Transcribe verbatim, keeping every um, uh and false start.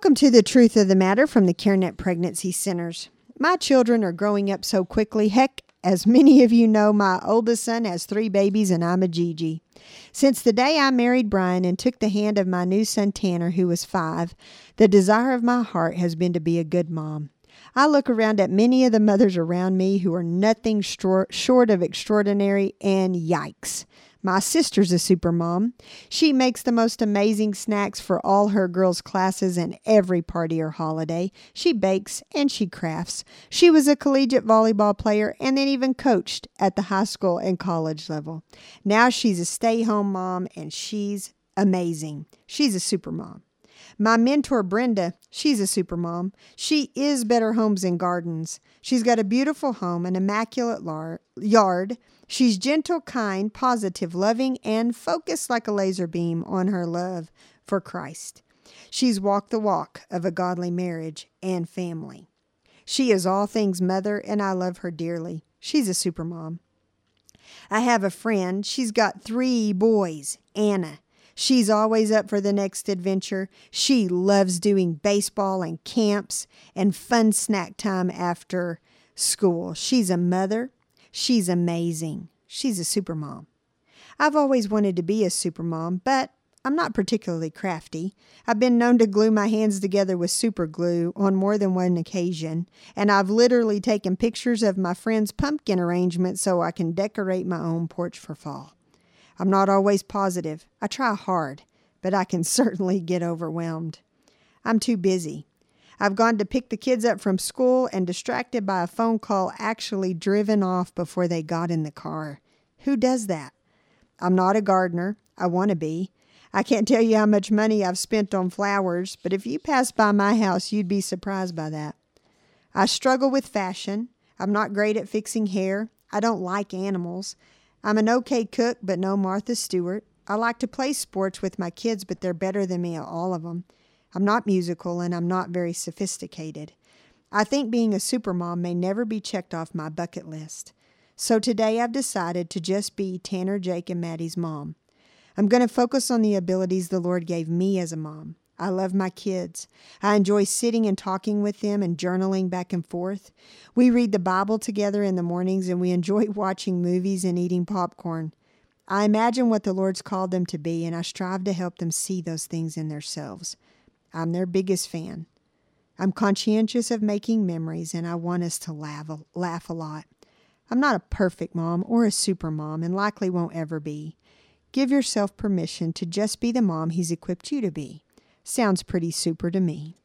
Welcome to the Truth of the Matter from the CareNet Pregnancy Centers. My children are growing up so quickly. Heck, as many of you know, my oldest son has three babies and I'm a Gigi. Since the day I married Brian and took the hand of my new son Tanner, who was five, the desire of my heart has been to be a good mom. I look around at many of the mothers around me who are nothing stro- short of extraordinary, and yikes. My sister's a super mom. She makes the most amazing snacks for all her girls' classes and every party or holiday. She bakes and she crafts. She was a collegiate volleyball player and then even coached at the high school and college level. Now she's a stay-home mom and she's amazing. She's a super mom. My mentor, Brenda, she's a super mom. She is Better Homes and Gardens. She's got a beautiful home, an immaculate lar- yard. She's gentle, kind, positive, loving, and focused like a laser beam on her love for Christ. She's walked the walk of a godly marriage and family. She is all things mother, and I love her dearly. She's a super mom. I have a friend. She's got three boys. Anna. She's always up for the next adventure. She loves doing baseball and camps and fun snack time after school. She's a mother. She's amazing. She's a super mom. I've always wanted to be a super mom, but I'm not particularly crafty. I've been known to glue my hands together with super glue on more than one occasion, and I've literally taken pictures of my friends' pumpkin arrangements so I can decorate my own porch for fall. I'm not always positive. I try hard, but I can certainly get overwhelmed. I'm too busy. I've gone to pick the kids up from school and distracted by a phone call actually driven off before they got in the car. Who does that? I'm not a gardener. I want to be. I can't tell you how much money I've spent on flowers, but if you passed by my house, you'd be surprised by that. I struggle with fashion. I'm not great at fixing hair. I don't like animals. I'm an okay cook, but no Martha Stewart. I like to play sports with my kids, but they're better than me at all of them. I'm not musical, and I'm not very sophisticated. I think being a supermom may never be checked off my bucket list. So today I've decided to just be Tanner, Jake, and Maddie's mom. I'm going to focus on the abilities the Lord gave me as a mom. I love my kids. I enjoy sitting and talking with them and journaling back and forth. We read the Bible together in the mornings, and we enjoy watching movies and eating popcorn. I imagine what the Lord's called them to be, and I strive to help them see those things in themselves. I'm their biggest fan. I'm conscientious of making memories, and I want us to laugh, laugh a lot. I'm not a perfect mom or a super mom, and likely won't ever be. Give yourself permission to just be the mom He's equipped you to be. Sounds pretty super to me.